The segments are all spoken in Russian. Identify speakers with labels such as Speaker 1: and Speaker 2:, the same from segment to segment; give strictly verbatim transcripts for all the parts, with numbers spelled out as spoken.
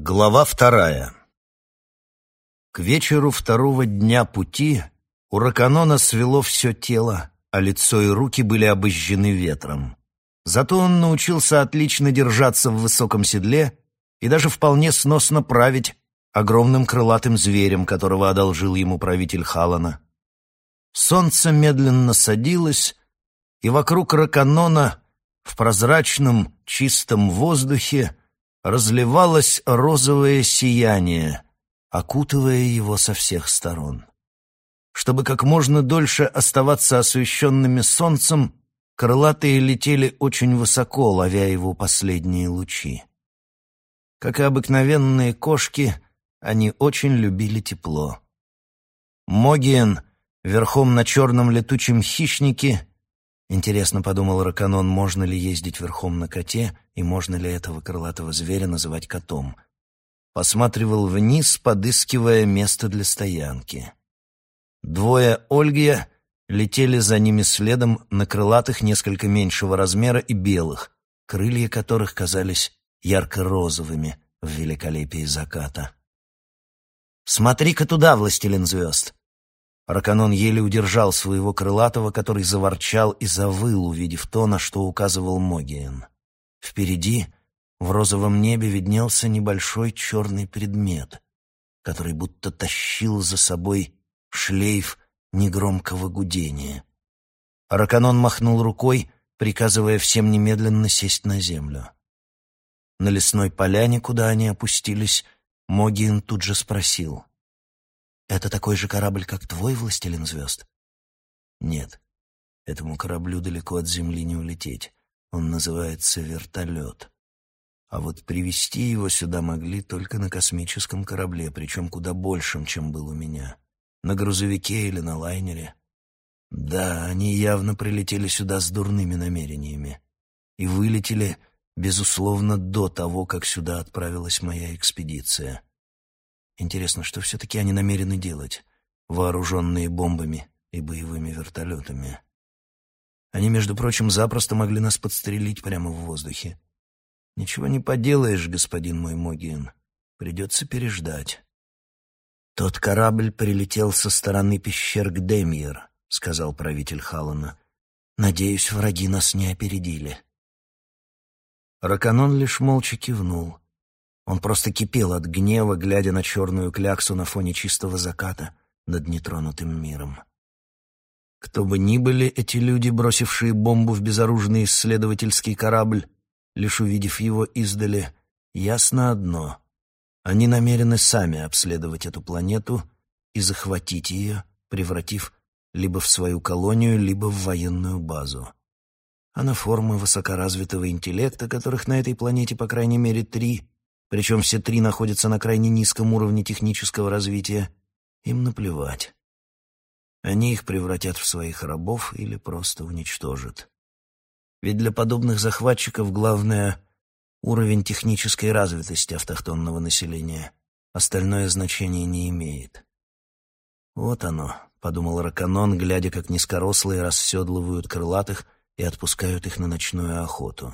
Speaker 1: Глава вторая. К вечеру второго дня пути у Раканона свело все тело, а лицо и руки были обожжены ветром. Зато он научился отлично держаться в высоком седле и даже вполне сносно править огромным крылатым зверем, которого одолжил ему правитель Халана. Солнце медленно садилось, и вокруг Раканона в прозрачном чистом воздухе разливалось розовое сияние, окутывая его со всех сторон. Чтобы как можно дольше оставаться освещенными солнцем, крылатые летели очень высоко, ловя его последние лучи. Как и обыкновенные кошки, они очень любили тепло. Могиен, верхом на черном летучем хищнике. Интересно, подумал Раканон, можно ли ездить верхом на коте и можно ли этого крылатого зверя называть котом. Посматривал вниз, подыскивая место для стоянки. Двое Ольгия летели за ними следом на крылатых несколько меньшего размера и белых, крылья которых казались ярко-розовыми в великолепии заката. «Смотри-ка туда, властелин звезд!» Раканон еле удержал своего крылатого, который заворчал и завыл, увидев то, на что указывал Могиен. Впереди, в розовом небе, виднелся небольшой черный предмет, который будто тащил за собой шлейф негромкого гудения. Раканон махнул рукой, приказывая всем немедленно сесть на землю. На лесной поляне, куда они опустились, Могиен тут же спросил: «Это такой же корабль, как твой, властелин звезд?» «Нет, этому кораблю далеко от земли не улететь. Он называется вертолет. А вот привезти его сюда могли только на космическом корабле, причем куда большем, чем был у меня. На грузовике или на лайнере. Да, они явно прилетели сюда с дурными намерениями. И вылетели, безусловно, до того, как сюда отправилась моя экспедиция. Интересно, что все-таки они намерены делать, вооруженные бомбами и боевыми вертолетами? Они, между прочим, запросто могли нас подстрелить прямо в воздухе. Ничего не поделаешь, господин мой Могиен. Придется переждать. «Тот корабль прилетел со стороны пещер Гдемьер», — сказал правитель Халана. «Надеюсь, враги нас не опередили». Раканон лишь молча кивнул. Он просто кипел от гнева, глядя на черную кляксу на фоне чистого заката над нетронутым миром. Кто бы ни были эти люди, бросившие бомбу в безоружный исследовательский корабль, лишь увидев его издали, ясно одно — они намерены сами обследовать эту планету и захватить ее, превратив либо в свою колонию, либо в военную базу. А на формы высокоразвитого интеллекта, которых на этой планете по крайней мере три, причем все три находятся на крайне низком уровне технического развития, им наплевать. Они их превратят в своих рабов или просто уничтожат. Ведь для подобных захватчиков главное — уровень технической развитости автохтонного населения. Остальное значение не имеет. «Вот оно», — подумал Раканон, глядя, как низкорослые расседлывают крылатых и отпускают их на ночную охоту.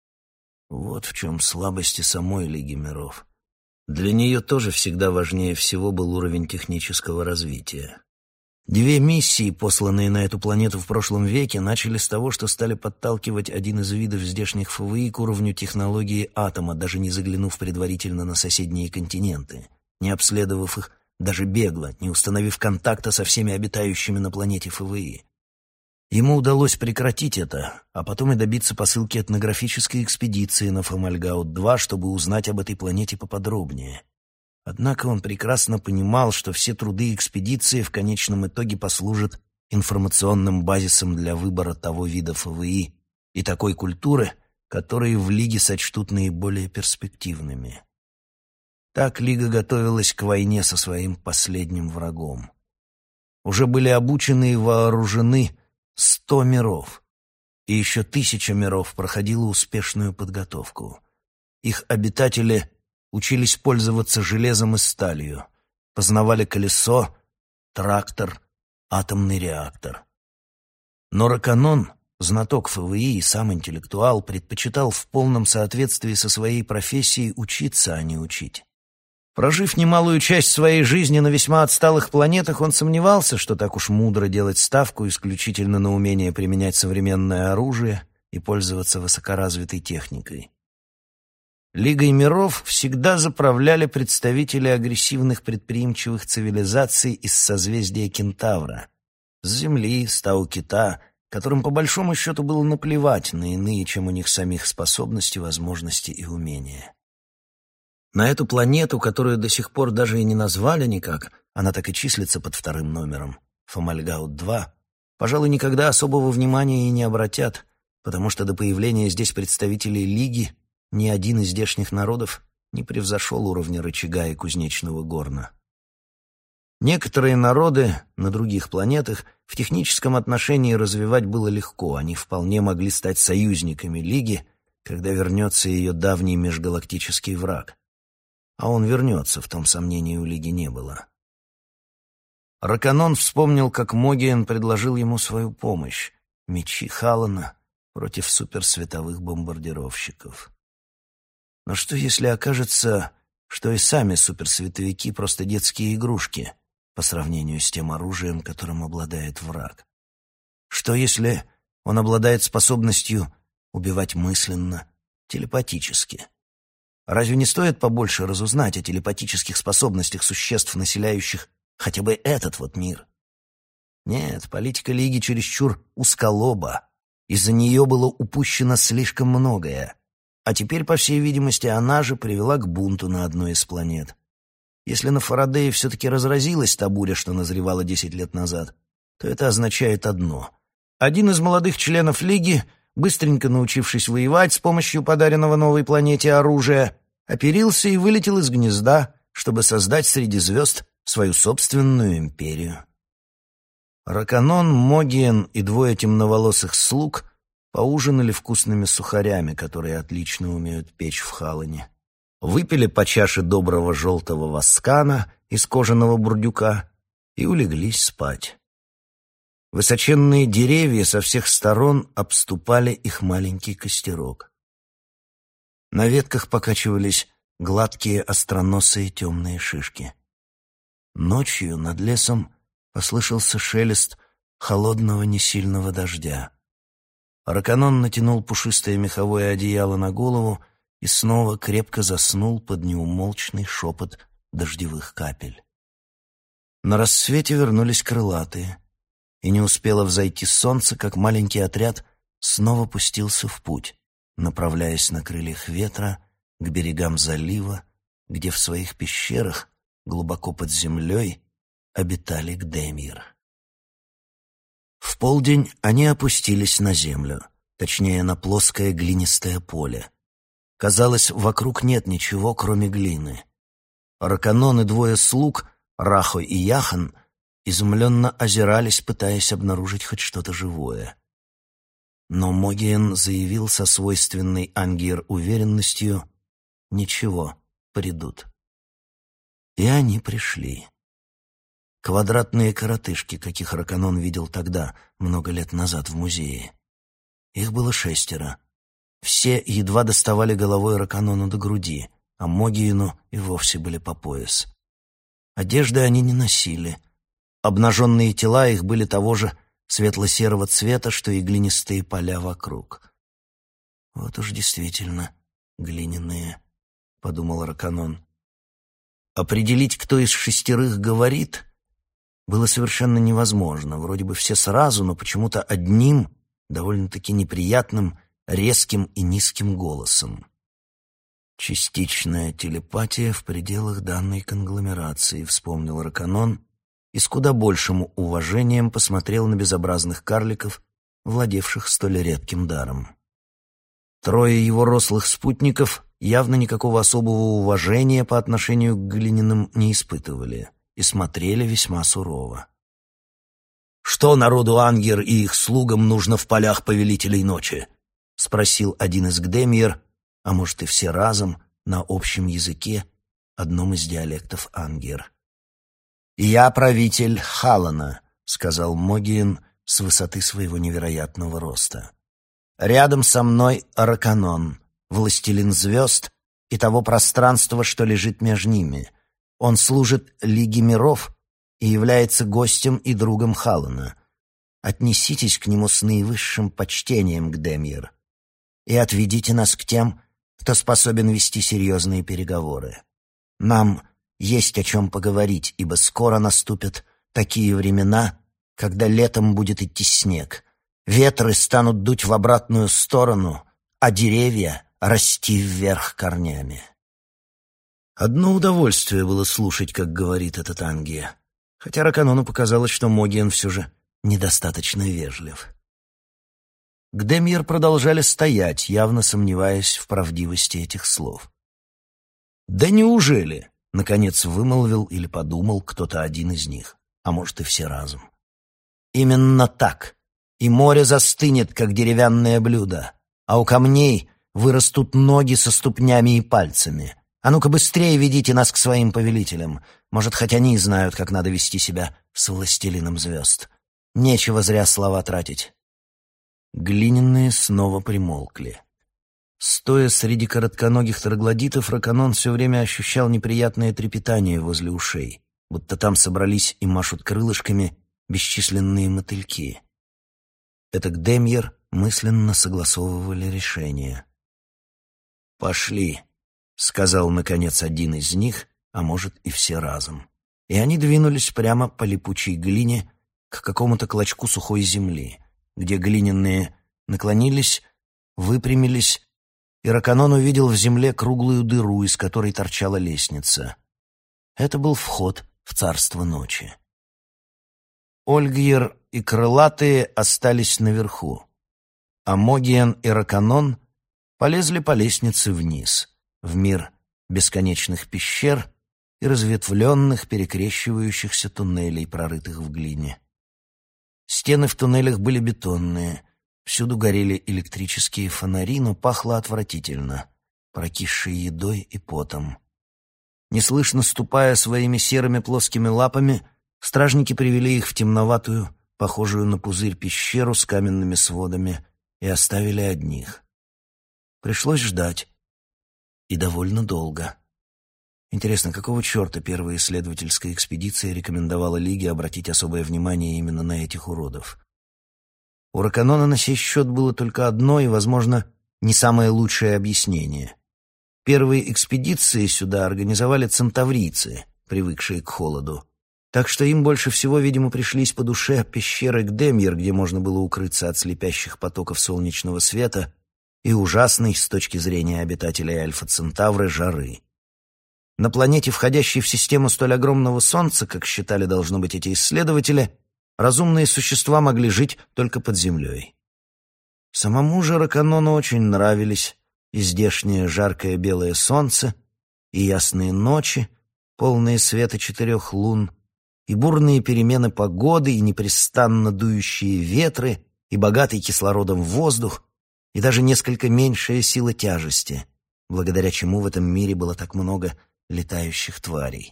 Speaker 1: Вот в чем слабости самой Лиги Миров. Для нее тоже всегда важнее всего был уровень технического развития. Две миссии, посланные на эту планету в прошлом веке, начали с того, что стали подталкивать один из видов здешних ФВИ к уровню технологии атома, даже не заглянув предварительно на соседние континенты, не обследовав их даже бегло, не установив контакта со всеми обитающими на планете ФВИ. Ему удалось прекратить это, а потом и добиться посылки этнографической экспедиции на Фомальгаут-два, чтобы узнать об этой планете поподробнее. Однако он прекрасно понимал, что все труды экспедиции в конечном итоге послужат информационным базисом для выбора того вида ФВИ и такой культуры, которые в Лиге сочтут наиболее перспективными. Так Лига готовилась к войне со своим последним врагом. Уже были обучены и вооружены сто миров, и еще тысяча миров проходила успешную подготовку. Их обитатели учились пользоваться железом и сталью, познавали колесо, трактор, атомный реактор. Но Раканон знаток эф вэ и и сам интеллектуал, предпочитал в полном соответствии со своей профессией учиться, а не учить. Прожив немалую часть своей жизни на весьма отсталых планетах, он сомневался, что так уж мудро делать ставку исключительно на умение применять современное оружие и пользоваться высокоразвитой техникой. Лигой миров всегда заправляли представители агрессивных предприимчивых цивилизаций из созвездия Кентавра, с Земли, с Тау-Кита, которым по большому счету было наплевать на иные, чем у них самих, способности, возможности и умения. На эту планету, которую до сих пор даже и не назвали никак, она так и числится под вторым номером, Фомальгаут-два, пожалуй, никогда особого внимания и не обратят, потому что до появления здесь представителей Лиги ни один из здешних народов не превзошел уровня рычага и кузнечного горна. Некоторые народы на других планетах в техническом отношении развивать было легко, они вполне могли стать союзниками Лиги, когда вернется ее давний межгалактический враг. А он вернется, в том сомнений у Лиги не было. Раканон вспомнил, как Могиен предложил ему свою помощь — мечи Халана против суперсветовых бомбардировщиков. Но что, если окажется, что и сами суперсветовики — просто детские игрушки по сравнению с тем оружием, которым обладает враг? Что, если он обладает способностью убивать мысленно, телепатически? Разве не стоит побольше разузнать о телепатических способностях существ, населяющих хотя бы этот вот мир? Нет, политика Лиги чересчур узколоба. Из-за нее было упущено слишком многое. А теперь, по всей видимости, она же привела к бунту на одной из планет. Если на Фарадее все-таки разразилась та буря, что назревала десять лет назад, то это означает одно. Один из молодых членов Лиги, быстренько научившись воевать с помощью подаренного новой планете оружия, оперился и вылетел из гнезда, чтобы создать среди звезд свою собственную империю. Раканон, Могиен и двое темноволосых слуг поужинали вкусными сухарями, которые отлично умеют печь в Халане. Выпили по чаше доброго желтого васкана из кожаного бурдюка и улеглись спать. Высоченные деревья со всех сторон обступали их маленький костерок. На ветках покачивались гладкие остроносые темные шишки. Ночью над лесом послышался шелест холодного несильного дождя. Раканон натянул пушистое меховое одеяло на голову и снова крепко заснул под неумолчный шепот дождевых капель. На рассвете вернулись крылатые, и не успело взойти солнце, как маленький отряд снова пустился в путь, направляясь на крыльях ветра к берегам залива, где в своих пещерах, глубоко под землей, обитали Гдемир. В полдень они опустились на землю, точнее, на плоское глинистое поле. Казалось, вокруг нет ничего, кроме глины. Раканон и двое слуг, Рахо и Яхан, изумленно озирались, пытаясь обнаружить хоть что-то живое. Но Могиен заявил со свойственной Ангир уверенностью: «Ничего, придут». И они пришли. Квадратные коротышки, каких Раканон видел тогда, много лет назад в музее. Их было шестеро. Все едва доставали головой Раканону до груди, а Могиену и вовсе были по пояс. Одежды они не носили. Обнаженные тела их были того же светло-серого цвета, что и глинистые поля вокруг. «Вот уж действительно глиняные», — подумал Раканон. Определить, кто из шестерых говорит, было совершенно невозможно. Вроде бы все сразу, но почему-то одним, довольно-таки неприятным, резким и низким голосом. «Частичная телепатия в пределах данной конгломерации», — вспомнил Раканон, и с куда большим уважением посмотрел на безобразных карликов, владевших столь редким даром. Трое его рослых спутников явно никакого особого уважения по отношению к глиняным не испытывали и смотрели весьма сурово. «Что народу Ангер и их слугам нужно в полях повелителей ночи?» — спросил один из Гдемир, а может и все разом, на общем языке, одном из диалектов Ангер. «Я правитель Халана», — сказал Могиен, с высоты своего невероятного роста. Рядом со мной Араканон, властелин звезд и того пространства, что лежит между ними. Он служит Лиге миров и является гостем и другом Халана. Отнеситесь к нему с наивысшим почтением, Гдемьер, и отведите нас к тем, кто способен вести серьезные переговоры. Нам есть о чем поговорить, ибо скоро наступят такие времена, когда летом будет идти снег, ветры станут дуть в обратную сторону, а деревья расти вверх корнями. Одно удовольствие было слушать, как говорит этот Ангия, хотя Раканону показалось, что Могиен все же недостаточно вежлив. Гдемьер продолжали стоять, явно сомневаясь в правдивости этих слов. «Да неужели?» — наконец вымолвил или подумал кто-то один из них, а может и все разом. «Именно так. И море застынет, как деревянное блюдо, а у камней вырастут ноги со ступнями и пальцами. А ну-ка быстрее ведите нас к своим повелителям. Может, хоть они знают, как надо вести себя с властелином звезд. Нечего зря слова тратить». Глиняные снова примолкли. Стоя среди коротконогих троглодитов, Раканон все время ощущал неприятное трепетание возле ушей, будто там собрались и машут крылышками бесчисленные мотыльки. Это Гдемьер мысленно согласовывали решение. «Пошли», — сказал, наконец, один из них, а может и все разом. И они двинулись прямо по липучей глине к какому-то клочку сухой земли, где глиняные наклонились, выпрямились, и Раканон увидел в земле круглую дыру, из которой торчала лестница. Это был вход в царство ночи. Ольгьер и Крылатые остались наверху, а Могиен и Раканон полезли по лестнице вниз, в мир бесконечных пещер и разветвленных, перекрещивающихся туннелей, прорытых в глине. Стены в туннелях были бетонные, всюду горели электрические фонари, но пахло отвратительно, прокисшей едой и потом. Неслышно ступая своими серыми плоскими лапами, стражники привели их в темноватую, похожую на пузырь пещеру с каменными сводами, и оставили одних. Пришлось ждать. И довольно долго. Интересно, какого черта первая исследовательская экспедиция рекомендовала Лиге обратить особое внимание именно на этих уродов? У Раканона на сей счет было только одно и, возможно, не самое лучшее объяснение. Первые экспедиции сюда организовали центаврийцы, привыкшие к холоду. Так что им больше всего, видимо, пришлись по душе пещеры Гдемьер, где можно было укрыться от слепящих потоков солнечного света и ужасной, с точки зрения обитателей Альфа-Центавры, жары. На планете, входящей в систему столь огромного Солнца, как считали должно быть эти исследователи, разумные существа могли жить только под землей. Самому же Раканону очень нравились и здешнее жаркое белое солнце, и ясные ночи, полные света четырех лун, и бурные перемены погоды, и непрестанно дующие ветры, и богатый кислородом воздух, и даже несколько меньшая сила тяжести, благодаря чему в этом мире было так много летающих тварей.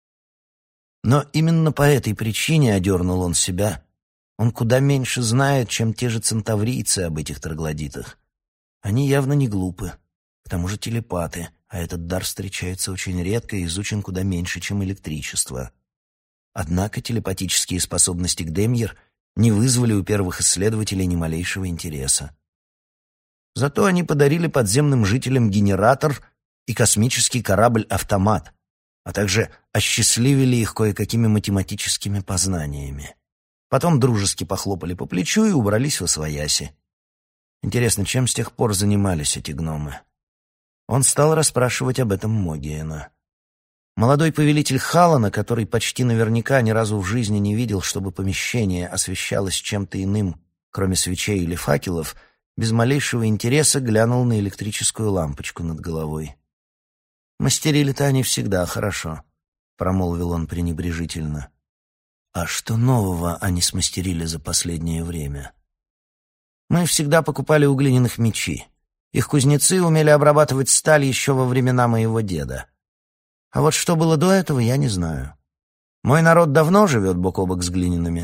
Speaker 1: Но именно по этой причине, одернул он себя, он куда меньше знает, чем те же центаврийцы об этих троглодитах. Они явно не глупы, к тому же телепаты, а этот дар встречается очень редко и изучен куда меньше, чем электричество. Однако телепатические способности Гдемьер не вызвали у первых исследователей ни малейшего интереса. Зато они подарили подземным жителям генератор и космический корабль-автомат, а также осчастливили их кое-какими математическими познаниями. Потом дружески похлопали по плечу и убрались восвояси. Интересно, чем с тех пор занимались эти гномы? Он стал расспрашивать об этом Могиена. Молодой повелитель Халана, который почти наверняка ни разу в жизни не видел, чтобы помещение освещалось чем-то иным, кроме свечей или факелов, без малейшего интереса глянул на электрическую лампочку над головой. «Мастерили-то они всегда хорошо», — промолвил он пренебрежительно. «А что нового они смастерили за последнее время?» «Мы всегда покупали у глиняных мечи. Их кузнецы умели обрабатывать сталь еще во времена моего деда. А вот что было до этого, я не знаю. Мой народ давно живет бок о бок с глиняными.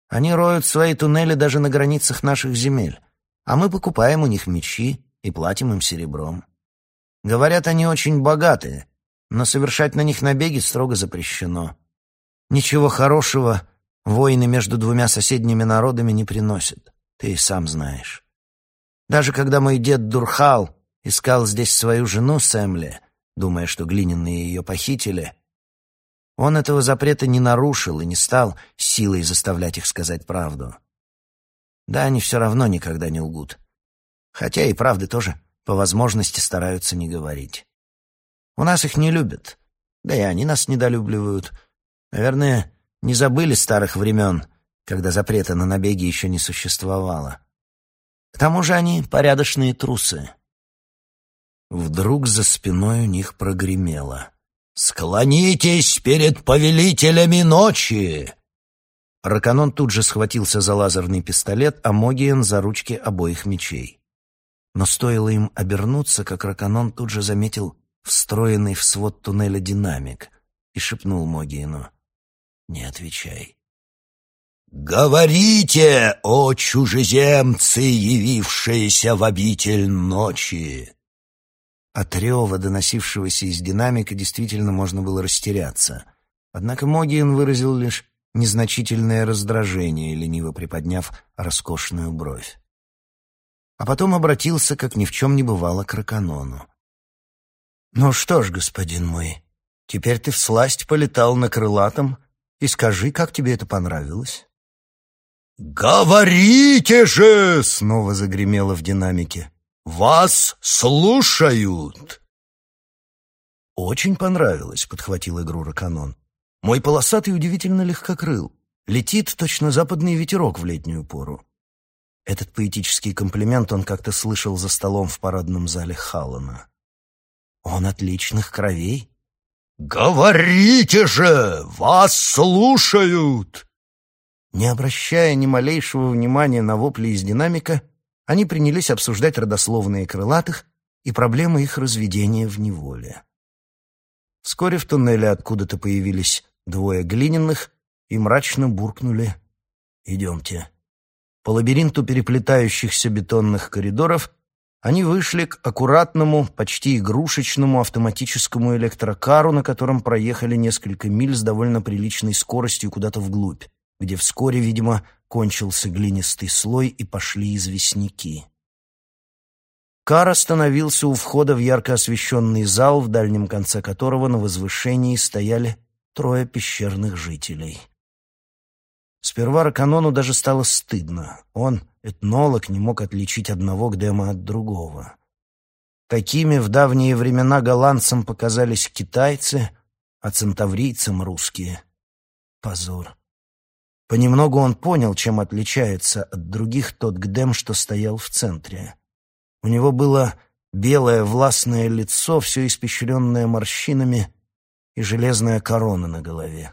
Speaker 1: Они роют свои туннели даже на границах наших земель, а мы покупаем у них мечи и платим им серебром. Говорят, они очень богатые, но совершать на них набеги строго запрещено. Ничего хорошего войны между двумя соседними народами не приносят, ты и сам знаешь. Даже когда мой дед Дурхал искал здесь свою жену Сэмле, думая, что глиняные ее похитили, он этого запрета не нарушил и не стал силой заставлять их сказать правду. Да, они все равно никогда не лгут. Хотя и правды тоже по возможности стараются не говорить. У нас их не любят, да и они нас недолюбливают. Наверное, не забыли старых времен, когда запрета на набеги еще не существовало. К тому же они порядочные трусы. Вдруг за спиной у них прогремело: «Склонитесь перед повелителями ночи!» Раканон тут же схватился за лазерный пистолет, а Могиен за ручки обоих мечей. Но стоило им обернуться, как Раканон тут же заметил встроенный в свод туннеля динамик и шепнул Могиену: «Не отвечай». «Говорите, о чужеземцы, явившиеся в обитель ночи!» От рева, доносившегося из динамика, действительно можно было растеряться. Однако Могиен выразил лишь незначительное раздражение, лениво приподняв роскошную бровь. А потом обратился, как ни в чем не бывало, к Раканону. «Ну что ж, господин мой, теперь ты всласть полетал на крылатом, и скажи, как тебе это понравилось?» «Говорите же!» — снова загремело в динамике. «Вас слушают!» «Очень понравилось», — подхватил игру Раканон. «Мой полосатый удивительно легкокрыл. Летит точно западный ветерок в летнюю пору». Этот поэтический комплимент он как-то слышал за столом в парадном зале Халлана. «Он отличных кровей». «Говорите же! Вас слушают!» Не обращая ни малейшего внимания на вопли из динамика, они принялись обсуждать родословные крылатых и проблемы их разведения в неволе. Вскоре в туннеле откуда-то появились двое глиняных и мрачно буркнули: «Идемте». По лабиринту переплетающихся бетонных коридоров они вышли к аккуратному, почти игрушечному автоматическому электрокару, на котором проехали несколько миль с довольно приличной скоростью куда-то вглубь, где вскоре, видимо, кончился глинистый слой и пошли известняки. Кар остановился у входа в ярко освещенный зал, в дальнем конце которого на возвышении стояли трое пещерных жителей. Сперва Раканону даже стало стыдно. Он, этнолог, не мог отличить одного Гдема от другого. Такими в давние времена голландцам показались китайцы, а центаврийцам — русские. Позор. Понемногу он понял, чем отличается от других тот Гдем, что стоял в центре. У него было белое властное лицо, все испещренное морщинами, и железная корона на голове.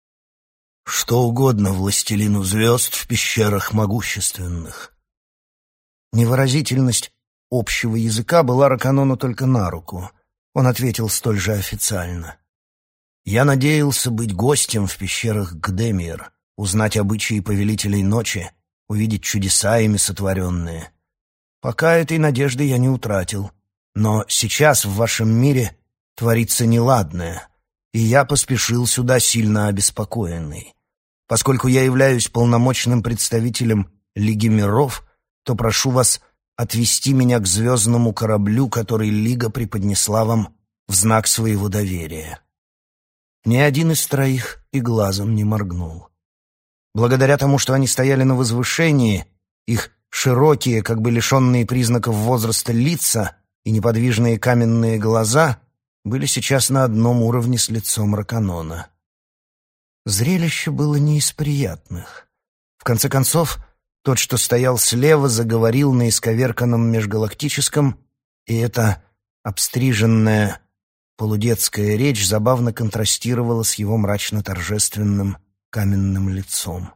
Speaker 1: Что угодно властелину звезд в пещерах могущественных. Невыразительность общего языка была Раканону только на руку. Он ответил столь же официально: «Я надеялся быть гостем в пещерах Гдемир, узнать обычаи повелителей ночи, увидеть чудеса, ими сотворенные. Пока этой надежды я не утратил, но сейчас в вашем мире творится неладное, и я поспешил сюда сильно обеспокоенный. Поскольку я являюсь полномочным представителем Лиги миров, то прошу вас отвести меня к звездному кораблю, который Лига преподнесла вам в знак своего доверия». Ни один из троих и глазом не моргнул. Благодаря тому, что они стояли на возвышении, их широкие, как бы лишенные признаков возраста лица и неподвижные каменные глаза были сейчас на одном уровне с лицом Раканона. Зрелище было не из приятных. В конце концов, тот, что стоял слева, заговорил на исковерканном межгалактическом, и эта обстриженная полудетская речь забавно контрастировала с его мрачно-торжественным каменным лицом.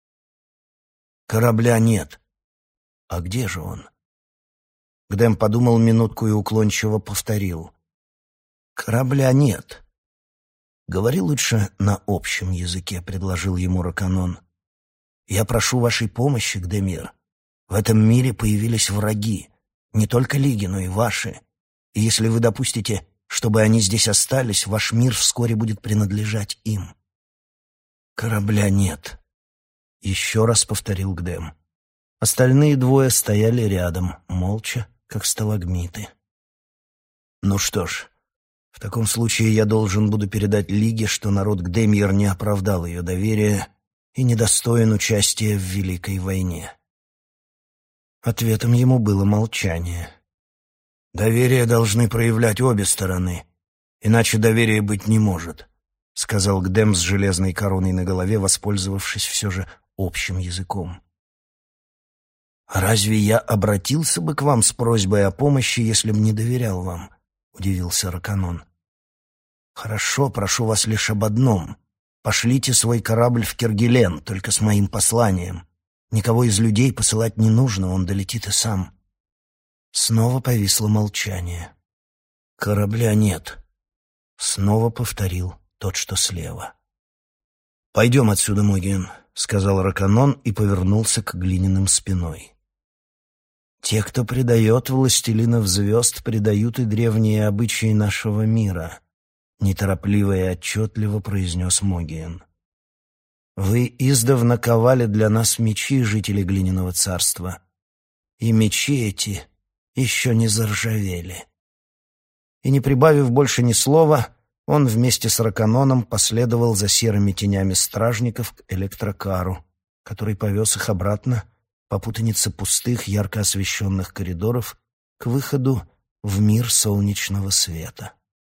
Speaker 1: «Корабля нет. А где же он?» Гдем подумал минутку и уклончиво повторил: «Корабля нет». «Говори лучше на общем языке», — предложил ему Раканон. Я прошу вашей помощи, Гдемир. В этом мире появились враги, не только Лиги, но и ваши. И если вы допустите, чтобы они здесь остались, ваш мир вскоре будет принадлежать им. Корабля нет, — еще раз повторил Гдем. Остальные двое стояли рядом, молча, как сталагмиты. Ну что ж, в таком случае я должен буду передать Лиге, что народ Гдемьер не оправдал ее доверия и недостоин участия в Великой войне. Ответом ему было молчание. «Доверие должны проявлять обе стороны, иначе доверия быть не может», — сказал Гдем с железной короной на голове, воспользовавшись все же общим языком. «Разве я обратился бы к вам с просьбой о помощи, если б не доверял вам?» — удивился Раканон. «Хорошо, прошу вас лишь об одном. Пошлите свой корабль в Кергелен, только с моим посланием. Никого из людей посылать не нужно, он долетит и сам». Снова повисло молчание. «Корабля нет», — снова повторил тот, что слева. «Пойдем отсюда, Могиен», — сказал Раканон и повернулся к Глиняным спиной. «Те, кто предает властелинов звезд, предают и древние обычаи нашего мира», — неторопливо и отчетливо произнес Могиен. «Вы издавна ковали для нас мечи, жители Глиняного царства, и мечи эти еще не заржавели». И не прибавив больше ни слова, он вместе с Раканоном последовал за серыми тенями стражников к электрокару, который повез их обратно по путанице пустых, ярко освещенных коридоров к выходу в мир солнечного света.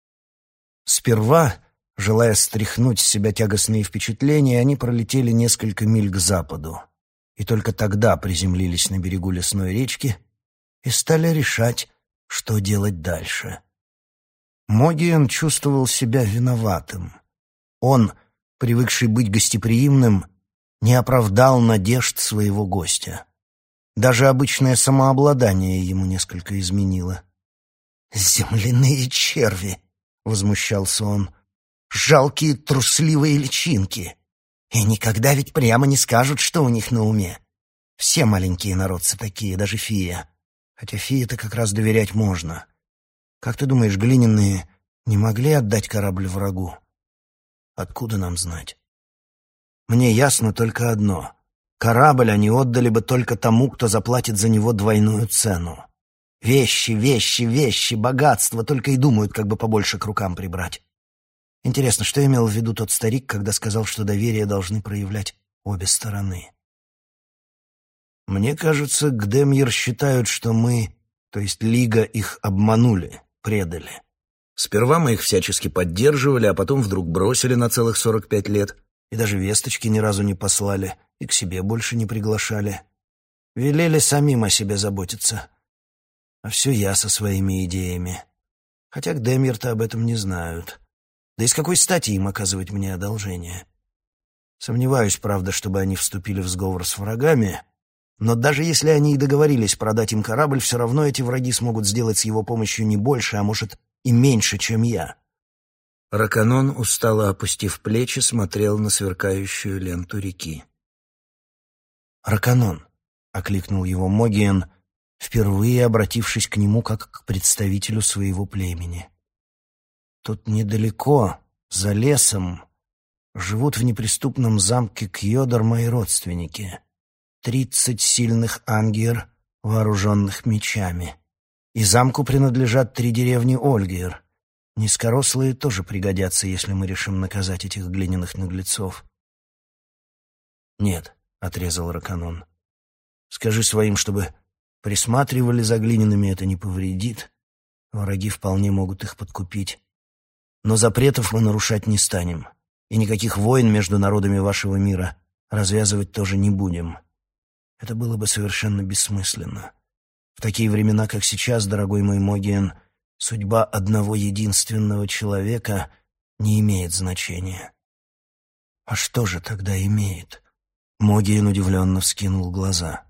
Speaker 1: Сперва, желая стряхнуть с себя тягостные впечатления, они пролетели несколько миль к западу, и только тогда приземлились на берегу лесной речки и стали решать, что делать дальше. Могиен чувствовал себя виноватым. Он, привыкший быть гостеприимным, не оправдал надежд своего гостя. Даже обычное самообладание ему несколько изменило. «Земляные черви!» — возмущался он. «Жалкие трусливые личинки! И никогда ведь прямо не скажут, что у них на уме. Все маленькие народцы такие, даже фия. Хотя фии-то как раз доверять можно. Как ты думаешь, Глиняные не могли отдать корабль врагу? Откуда нам знать? Мне ясно только одно. Корабль они отдали бы только тому, кто заплатит за него двойную цену. Вещи, вещи, вещи, богатство, только и думают, как бы побольше к рукам прибрать. Интересно, что имел в виду тот старик, когда сказал, что доверие должны проявлять обе стороны? Мне кажется, Гдемьер считают, что мы, то есть Лига, их обманули, предали. Сперва мы их всячески поддерживали, а потом вдруг бросили на целых сорок пять лет, и даже весточки ни разу не послали, и к себе больше не приглашали. Велели самим о себе заботиться. А все я со своими идеями. Хотя Гдемьер-то об этом не знают. Да и с какой стати им оказывать мне одолжение? Сомневаюсь, правда, чтобы они вступили в сговор с врагами, но даже если они и договорились продать им корабль, все равно эти враги смогут сделать с его помощью не больше, а может и меньше, чем я. Раканон, устало опустив плечи, смотрел на сверкающую ленту реки. «Раканон», — окликнул его Могиен, впервые обратившись к нему как к представителю своего племени. «Тут недалеко, за лесом, живут в неприступном замке Кьёдор мои родственники. Тридцать сильных ангиер, вооруженных мечами. И замку принадлежат три деревни Ольгиер. Низкорослые тоже пригодятся, если мы решим наказать этих глиняных наглецов». «Нет», — отрезал Раканон. «Скажи своим, чтобы присматривали за глиняными, это не повредит. Враги вполне могут их подкупить. Но запретов мы нарушать не станем, и никаких войн между народами вашего мира развязывать тоже не будем. Это было бы совершенно бессмысленно. В такие времена, как сейчас, дорогой мой Могиен, судьба одного единственного человека не имеет значения». «А что же тогда имеет?» Могиен удивленно вскинул глаза.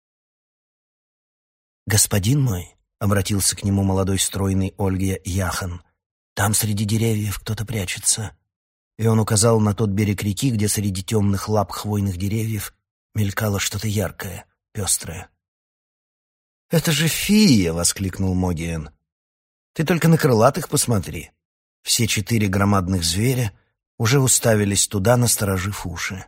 Speaker 1: «Господин мой», — обратился к нему молодой стройный Ольгия Яхан, — «там среди деревьев кто-то прячется». И он указал на тот берег реки, где среди темных лап хвойных деревьев мелькало что-то яркое, пестрое. «Это же фия!» — воскликнул Могиен. «Ты только на крылатых посмотри». Все четыре громадных зверя уже уставились туда, насторожив уши.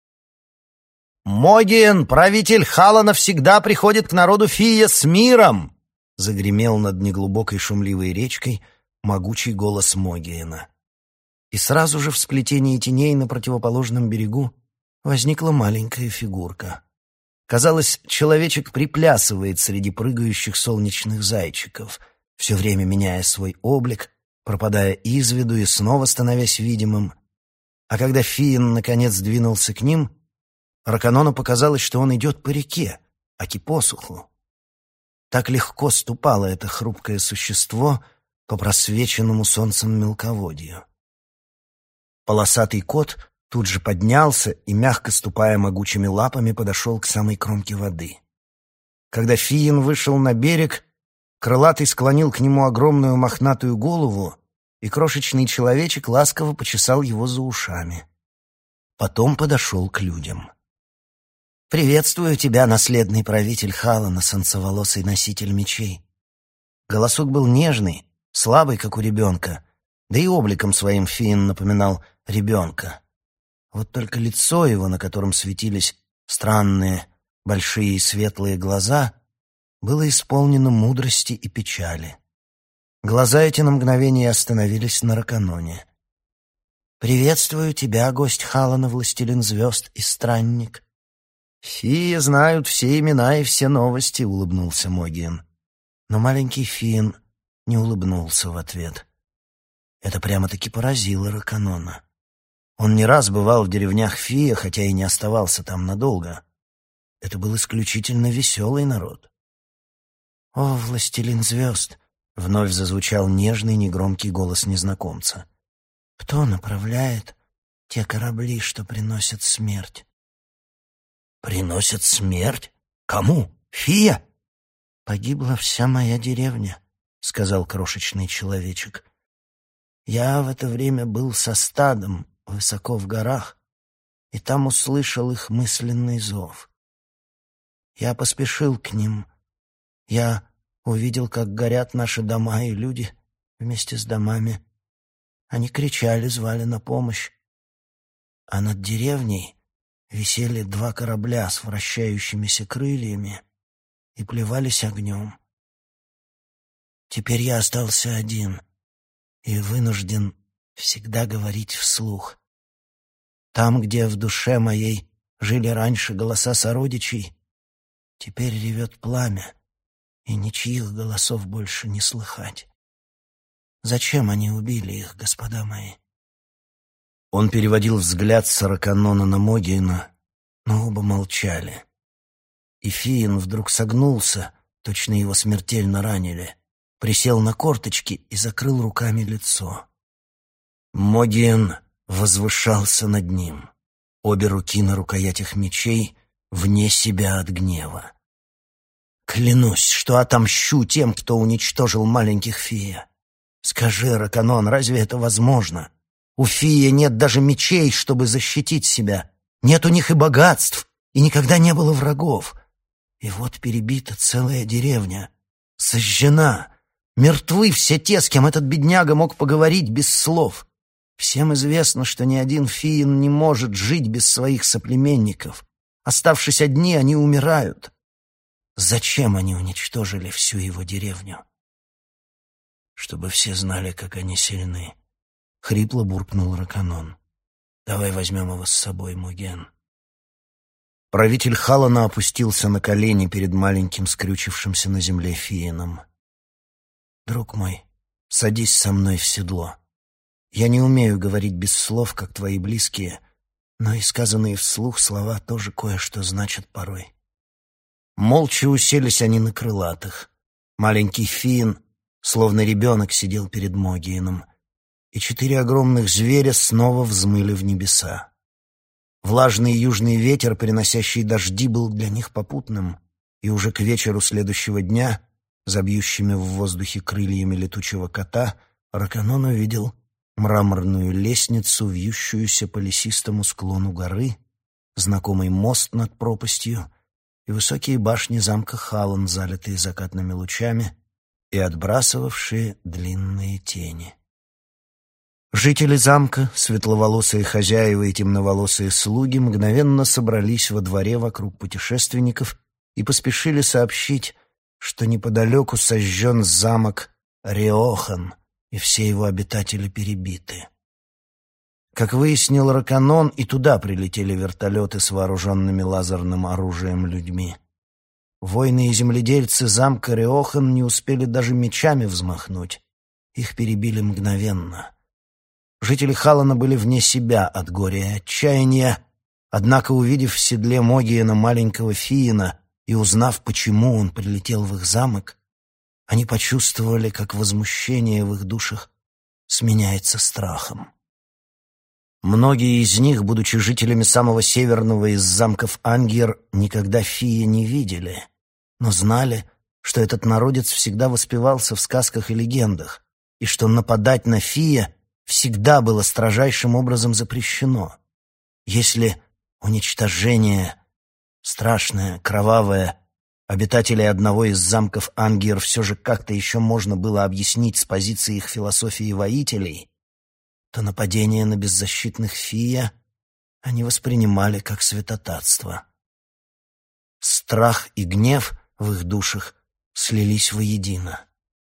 Speaker 1: «Могиен, правитель Халана, всегда приходит к народу фия с миром!» — загремел над неглубокой шумливой речкой могучий голос Могиена. И сразу же в сплетении теней на противоположном берегу возникла маленькая фигурка. Казалось, человечек приплясывает среди прыгающих солнечных зайчиков, все время меняя свой облик, пропадая из виду и снова становясь видимым. А когда Фиен наконец двинулся к ним, Раканону показалось, что он идет по реке, аки посуху. Так легко ступало это хрупкое существо по просвеченному солнцем мелководью. Полосатый кот тут же поднялся и, мягко ступая могучими лапами, подошел к самой кромке воды. Когда Фиен вышел на берег, крылатый склонил к нему огромную мохнатую голову, и крошечный человечек ласково почесал его за ушами. Потом подошел к людям. «Приветствую тебя, наследный правитель Халана, солнцеволосый носитель мечей». Голосок был нежный, слабый, как у ребенка, да и обликом своим Фиен напоминал ребенка. Вот только лицо его, на котором светились странные, большие и светлые глаза, было исполнено мудрости и печали. Глаза эти на мгновение остановились на Раканоне. «Приветствую тебя, гость Халана, властелин звезд и странник». «Фии знают все имена и все новости», — улыбнулся Могиен. Но маленький Фиен не улыбнулся в ответ. Это прямо-таки поразило Раканона. Он не раз бывал в деревнях Фия, хотя и не оставался там надолго. Это был исключительно веселый народ. «О, властелин звезд!» — вновь зазвучал нежный, негромкий голос незнакомца. «Кто направляет те корабли, что приносят смерть?» «Приносят смерть? Кому? Фия?» «Погибла вся моя деревня», — сказал крошечный человечек. «Я в это время был со стадом высоко в горах, и там услышал их мысленный зов. Я поспешил к ним. Я увидел, как горят наши дома, и люди вместе с домами. Они кричали, звали на помощь. А над деревней висели два корабля с вращающимися крыльями и плевались огнем. Теперь я остался один и вынужден всегда говорить вслух. Там, где в душе моей жили раньше голоса сородичей, теперь ревет пламя, и ничьих голосов больше не слыхать. Зачем они убили их, господа мои?» Он переводил взгляд с Раканона на Могиена, но оба молчали. И Фиен вдруг согнулся, точно его смертельно ранили, присел на корточки и закрыл руками лицо. Могиен возвышался над ним, обе руки на рукоятях мечей, вне себя от гнева. «Клянусь, что отомщу тем, кто уничтожил маленьких Фия. Скажи, Раканон, разве это возможно? У Фия нет даже мечей, чтобы защитить себя. Нет у них и богатств, и никогда не было врагов. И вот перебита целая деревня, сожжена, мертвы все те, с кем этот бедняга мог поговорить без слов. Всем известно, что ни один Фиен не может жить без своих соплеменников. Оставшись одни, они умирают. Зачем они уничтожили всю его деревню?» «Чтобы все знали, как они сильны», — хрипло буркнул Раканон. «Давай возьмем его с собой, Могиен». Правитель Халана опустился на колени перед маленьким скрючившимся на земле Фиеном. «Друг мой, садись со мной в седло. Я не умею говорить без слов, как твои близкие, но и сказанные вслух слова тоже кое-что значат порой». Молча уселись они на крылатых. Маленький Фиен, словно ребенок, сидел перед Могиеном, и четыре огромных зверя снова взмыли в небеса. Влажный южный ветер, приносящий дожди, был для них попутным, и уже к вечеру следующего дня, забьющими в воздухе крыльями летучего кота, Раканон увидел мраморную лестницу, вьющуюся по лесистому склону горы, знакомый мост над пропастью и высокие башни замка Халлан, залитые закатными лучами и отбрасывавшие длинные тени. Жители замка, светловолосые хозяева и темноволосые слуги, мгновенно собрались во дворе вокруг путешественников и поспешили сообщить, что неподалеку сожжен замок Риохан, и все его обитатели перебиты. Как выяснил Раканон, и туда прилетели вертолеты с вооруженными лазерным оружием людьми. Воины и земледельцы замка Риохан не успели даже мечами взмахнуть. Их перебили мгновенно. Жители Халлана были вне себя от горя и отчаяния, однако, увидев в седле Могиена маленького Фиена и узнав, почему он прилетел в их замок, они почувствовали, как возмущение в их душах сменяется страхом. Многие из них, будучи жителями самого северного из замков Ангьер, никогда Фия не видели, но знали, что этот народец всегда воспевался в сказках и легендах, и что нападать на Фия всегда было строжайшим образом запрещено. Если уничтожение, страшное, кровавое, обитателей одного из замков Ангьер все же как-то еще можно было объяснить с позиции их философии воителей, то нападение на беззащитных Фия они воспринимали как святотатство. Страх и гнев в их душах слились воедино.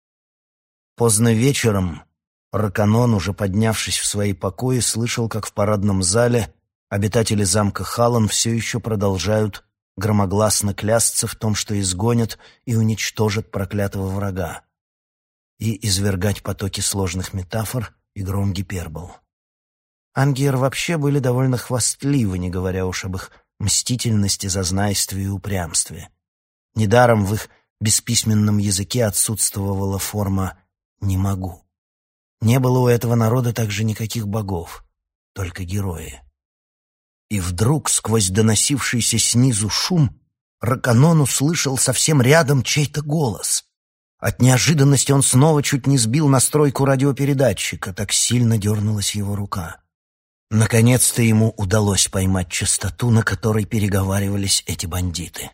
Speaker 1: Поздно вечером Раканон, уже поднявшись в свои покои, слышал, как в парадном зале обитатели замка Халлан все еще продолжают громогласно клясться в том, что изгонят и уничтожат проклятого врага, и извергать потоки сложных метафор и гром гипербол. Ангьер вообще были довольно хвастливы, не говоря уж об их мстительности, зазнайстве и упрямстве. Недаром в их бесписьменном языке отсутствовала форма «не могу». Не было у этого народа также никаких богов, только герои. И вдруг, сквозь доносившийся снизу шум, Раканон услышал совсем рядом чей-то голос. От неожиданности он снова чуть не сбил настройку радиопередатчика, так сильно дернулась его рука. Наконец-то ему удалось поймать частоту, на которой переговаривались эти бандиты.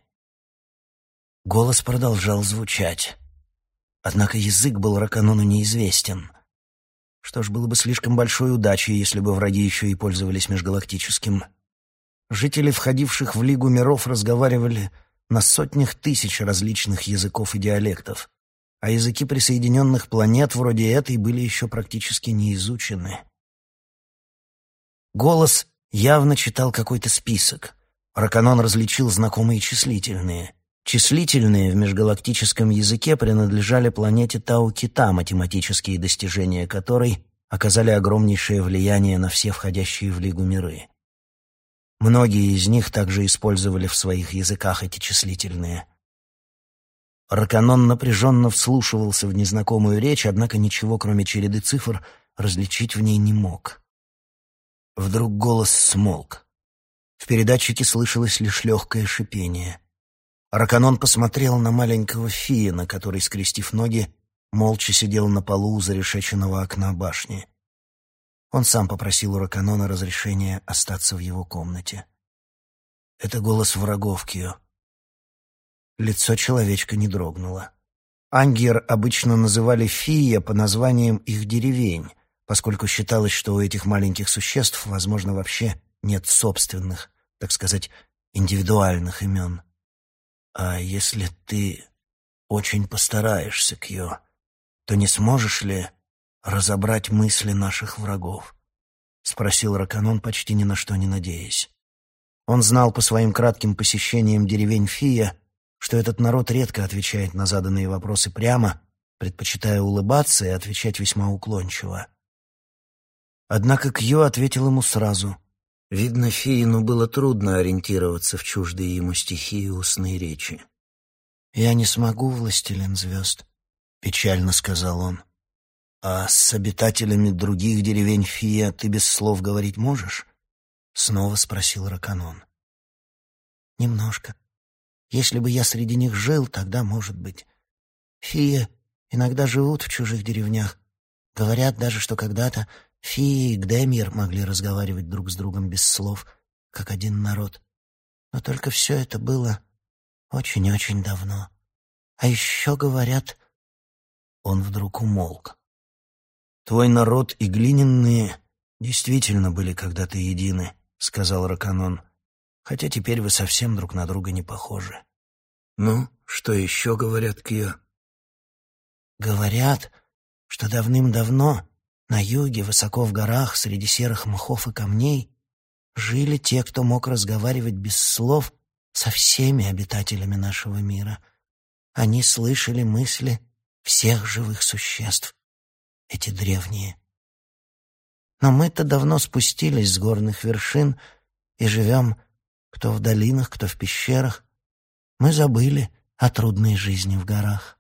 Speaker 1: Голос продолжал звучать. Однако язык был Раканону неизвестен. Что ж, было бы слишком большой удачей, если бы враги еще и пользовались межгалактическим. Жители, входивших в Лигу миров, разговаривали на сотнях тысяч различных языков и диалектов, а языки присоединенных планет вроде этой были еще практически не изучены. Голос явно читал какой-то список. Раканон различил знакомые числительные. Числительные в межгалактическом языке принадлежали планете Тау-Кита, математические достижения которой оказали огромнейшее влияние на все входящие в Лигу миры. Многие из них также использовали в своих языках эти числительные. Раканон напряженно вслушивался в незнакомую речь, однако ничего, кроме череды цифр, различить в ней не мог. Вдруг голос смолк. В передатчике слышалось лишь легкое шипение. Раканон посмотрел на маленького Фиена, который, скрестив ноги, молча сидел на полу у зарешеченного окна башни. Он сам попросил у Раканона разрешения остаться в его комнате. Это голос врагов Кио. Лицо человечка не дрогнуло. Ангьер обычно называли Фия по названиям их деревень, поскольку считалось, что у этих маленьких существ, возможно, вообще нет собственных, так сказать, индивидуальных имен. «А если ты очень постараешься, Кьо, то не сможешь ли разобрать мысли наших врагов?» — спросил Раканон, почти ни на что не надеясь. Он знал по своим кратким посещениям деревень Фия, что этот народ редко отвечает на заданные вопросы прямо, предпочитая улыбаться и отвечать весьма уклончиво. Однако Кьо ответил ему сразу. Видно, Фиину было трудно ориентироваться в чуждые ему стихии устной речи. «Я не смогу, властелин звезд», — печально сказал он. «А с обитателями других деревень Фия ты без слов говорить можешь?» — снова спросил Раканон. «Немножко. Если бы я среди них жил, тогда, может быть. Фия иногда живут в чужих деревнях. Говорят даже, что когда-то Фии и Гдемир могли разговаривать друг с другом без слов,
Speaker 2: как один народ. Но только все это было очень-очень давно. А еще говорят...» Он вдруг умолк.
Speaker 1: «Твой народ и глиняные действительно были когда-то едины», — сказал Раканон, «хотя теперь вы совсем друг на друга не похожи». «Ну, что еще говорят, Кьё?»
Speaker 2: «Говорят, что давным-давно на юге, высоко в горах, среди серых мхов и камней, жили те, кто мог разговаривать без слов со всеми обитателями нашего мира. Они слышали мысли всех живых существ, эти древние. Но мы-то давно спустились с горных вершин и живем кто в долинах, кто в пещерах. Мы забыли о трудной жизни в горах».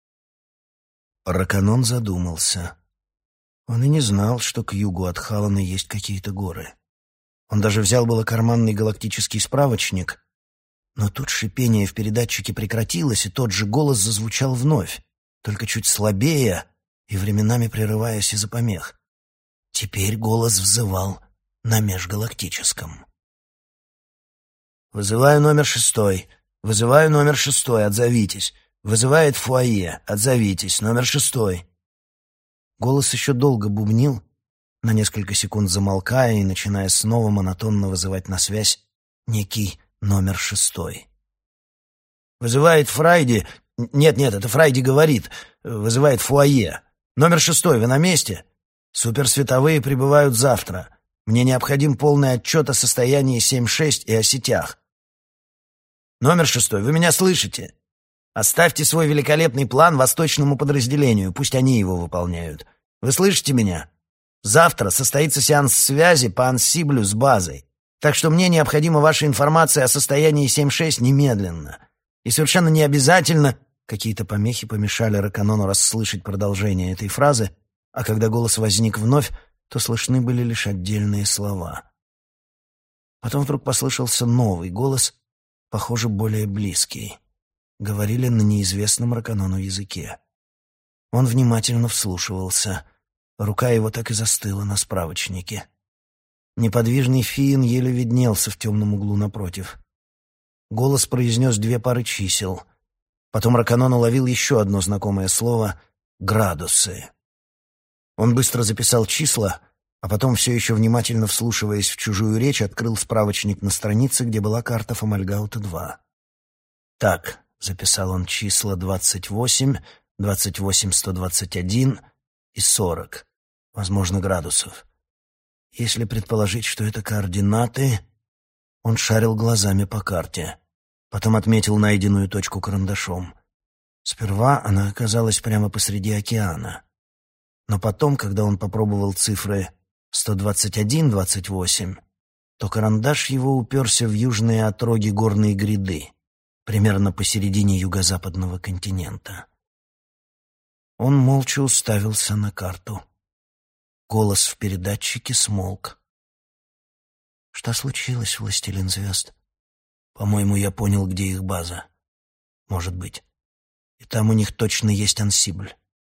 Speaker 1: Раканон задумался. Он и не знал, что к югу от Халана есть какие-то горы. Он даже взял было карманный галактический справочник, но тут шипение в передатчике прекратилось, и тот же голос зазвучал вновь, только чуть слабее и временами прерываясь из-за помех. Теперь голос взывал на межгалактическом. «Вызываю номер шестой. Вызываю номер шестой. Отзовитесь. Вызывает фойе. Отзовитесь. Номер шестой». Голос еще долго бубнил, на несколько секунд замолкая и начиная снова монотонно вызывать на связь некий номер шестой. «Вызывает Фрайди. Нет-нет, это Фрайди говорит. Вызывает фойе. Номер шестой, вы на месте? Суперсветовые прибывают завтра. Мне необходим полный отчет о состоянии семь шесть и о сетях. Номер шестой, вы меня слышите? Оставьте свой великолепный план восточному подразделению, пусть они его выполняют. Вы слышите меня? Завтра состоится сеанс связи по ансиблю с базой, так что мне необходима ваша информация о состоянии семь шесть немедленно. И совершенно не обязательно...» Какие-то помехи помешали Раканону расслышать продолжение этой фразы, а когда голос возник вновь, то слышны были лишь отдельные слова. Потом вдруг послышался новый голос, похоже, более близкий. Говорили на неизвестном Раканону языке. Он внимательно вслушивался. Рука его так и застыла на справочнике. Неподвижный Фиин еле виднелся в темном углу напротив. Голос произнес две пары чисел. Потом Раканон уловил еще одно знакомое слово — «градусы». Он быстро записал числа, а потом, все еще внимательно вслушиваясь в чужую речь, открыл справочник на странице, где была карта Фомальгаута-два. «Так», — записал он числа двадцать восемь, двадцать восемь сто двадцать один и сорок, возможно, градусов. Если предположить, что это координаты... Он шарил глазами по карте. Потом отметил найденную точку карандашом. Сперва она оказалась прямо посреди океана. Но потом, когда он попробовал цифры сто двадцать один двадцать восемь, то карандаш его уперся в южные отроги горной гряды, примерно посередине юго-западного континента. Он молча уставился на карту. Голос в передатчике смолк. «Что случилось, властелин звезд?» «По-моему, я понял, где их база. Может быть. И там у них точно есть ансибль».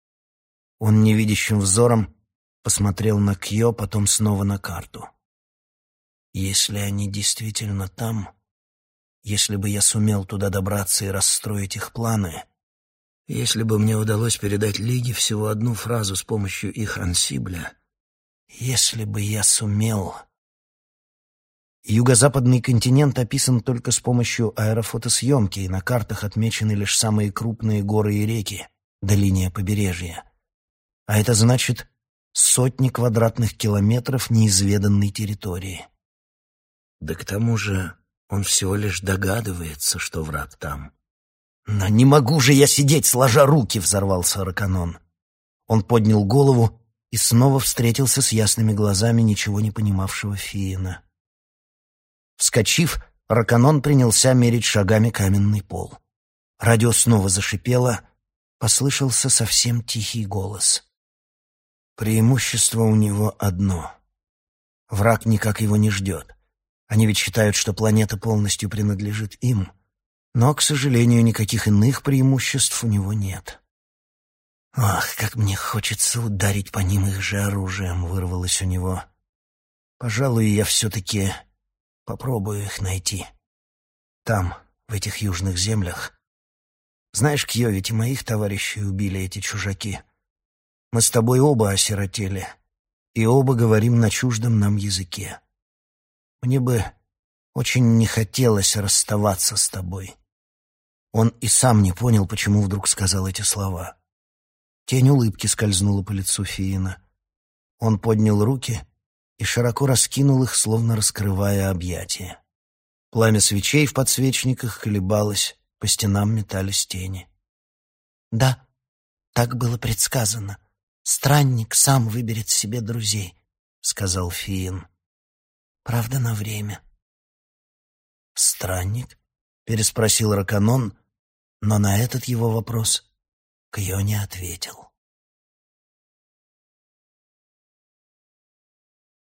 Speaker 1: Он невидящим взором посмотрел на Кьё, потом снова на карту. «Если они действительно там, если бы я сумел туда добраться и расстроить их планы, если бы мне удалось передать Лиге всего одну фразу с помощью их ансибля, если бы я сумел...» Юго-западный континент описан только с помощью аэрофотосъемки, и на картах отмечены лишь самые крупные горы и реки до линии побережья. А это значит сотни квадратных километров неизведанной территории. Да к тому же он всего лишь догадывается, что враг там. «Но не могу же я сидеть, сложа руки!» — взорвался Раканон. Он поднял голову и снова встретился с ясными глазами ничего не понимавшего Фиина. Вскочив, Раканон принялся мерить шагами каменный пол. Радио снова зашипело, послышался совсем тихий голос. Преимущество у него одно. Враг никак его не ждет. Они ведь считают, что планета полностью принадлежит им. Но, к сожалению, никаких иных преимуществ у него нет. «Ах, как мне хочется ударить по ним их же оружием!» — вырвалось у него. «Пожалуй, я все-таки
Speaker 2: попробую их найти. Там, в этих южных землях. Знаешь, Кьё, ведь и моих товарищей убили эти чужаки. Мы с тобой оба осиротели, и оба говорим на чуждом нам языке. Мне бы очень не хотелось расставаться с тобой». Он и сам не понял, почему вдруг сказал эти слова. Тень улыбки скользнула по лицу Фиина. Он поднял руки и широко раскинул их, словно раскрывая объятия. Пламя свечей в подсвечниках колебалось, по стенам метались тени. «Да, так было предсказано. Странник сам выберет себе друзей», — сказал Фиин. «Правда, на время». «Странник?» — переспросил Раканон, но на этот его вопрос Кьё не ответил.